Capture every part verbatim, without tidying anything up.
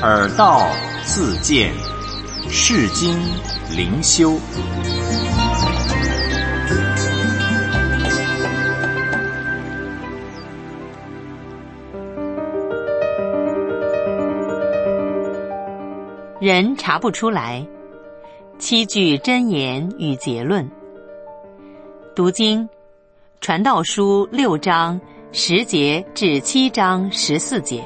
耳道自见，世经灵修。 人查不出来，七句真言与结论。读经，传道书六章十节至七章十四节。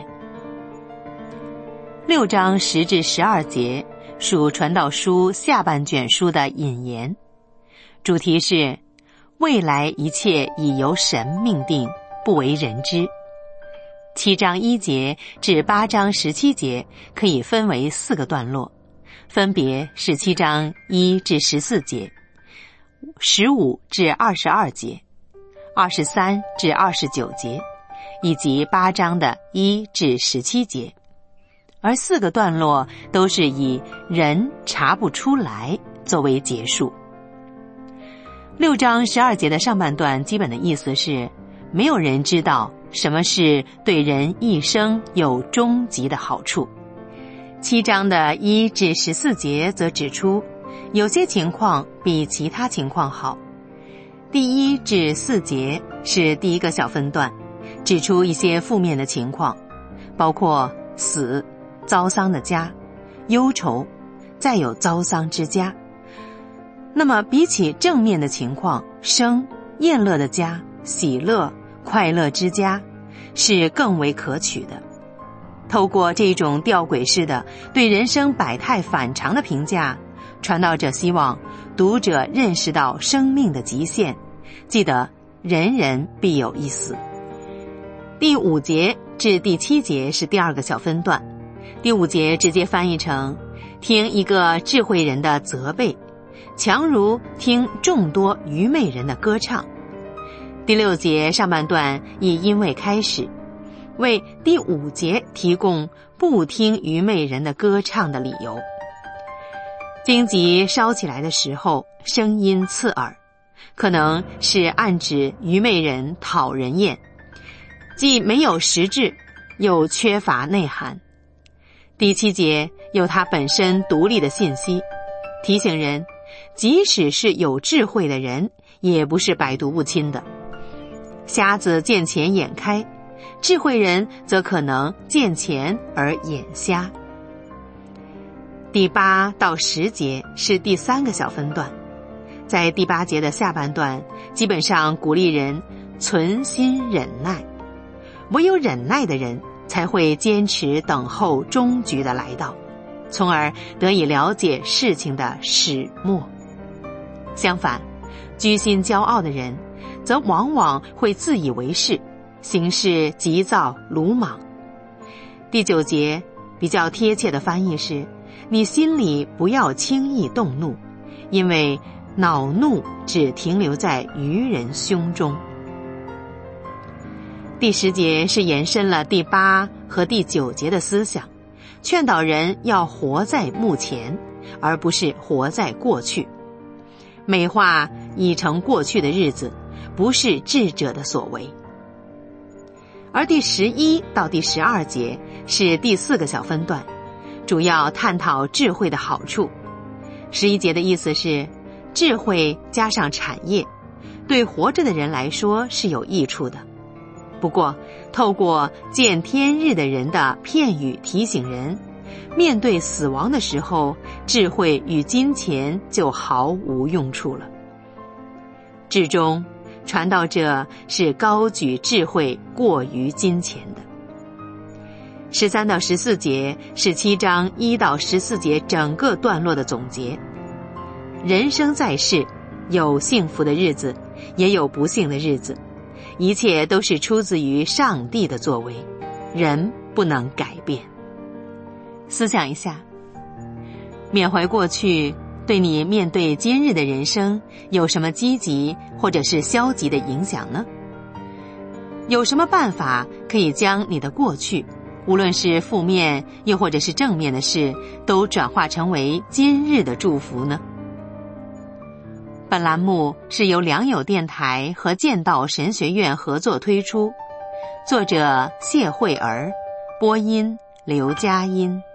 六章十至十二节属传道书下半卷书的引言，主题是未来一切已由神命定，不为人知。七章一节至八章十七节可以分为四个段落，分别是七章一至十四节、十五至二十二节、二十三至二十九节，以及八章的一至十七节。而四个段落都是以人查不出来作为结束。六章十二节的上半段基本的意思是，没有人知道什么是对人一生有终极的好处。七章的一至十四节则指出，有些情况比其他情况好。第一至四节是第一个小分段，指出一些负面的情况，包括死、遭丧的家、忧愁，再有遭丧之家。那么比起正面的情况，生、宴乐的家、喜乐、快乐之家是更为可取的。透过这种吊诡式的对人生百态反常的评价，传道者希望读者认识到生命的极限，记得人人必有一死。第五节至第七节是第二个小分段，第五节直接翻译成听一个智慧人的责备，强如听众多愚昧人的歌唱。第六节上半段以因为开始，为第五节提供不听愚昧人的歌唱的理由。荆棘烧起来的时候，声音刺耳，可能是暗指愚昧人讨人厌，既没有实质，又缺乏内涵。第七节有它本身独立的信息，提醒人，即使是有智慧的人，也不是百毒不侵的。瞎子见钱眼开，智慧人则可能见钱而眼瞎。第八到十节是第三个小分段，在第八节的下半段，基本上鼓励人存心忍耐，唯有忍耐的人才会坚持等候终局的来到，从而得以了解事情的始末。相反，居心骄傲的人则往往会自以为是，行事急躁鲁莽。第九节比较贴切的翻译是，你心里不要轻易动怒，因为恼怒只停留在愚人胸中。第十节是延伸了第八和第九节的思想，劝导人要活在目前，而不是活在过去。美化已成过去的日子，不是智者的所为。而第十一到第十二节是第四个小分段，主要探讨智慧的好处。十一节的意思是，智慧加上产业，对活着的人来说是有益处的。不过，透过见天日的人的片语提醒人，面对死亡的时候，智慧与金钱就毫无用处了。至终，传道者是高举智慧过于金钱的。十三到十四节是七章一到十四节整个段落的总结。人生在世，有幸福的日子，也有不幸的日子，一切都是出自于上帝的作为，人不能改变。思想一下，缅怀过去对你面对今日的人生有什么积极或者是消极的影响呢？有什么办法可以将你的过去，无论是负面又或者是正面的事，都转化成为今日的祝福呢？本栏目是由良友电台和剑道神学院合作推出，作者谢慧儿，播音刘佳音。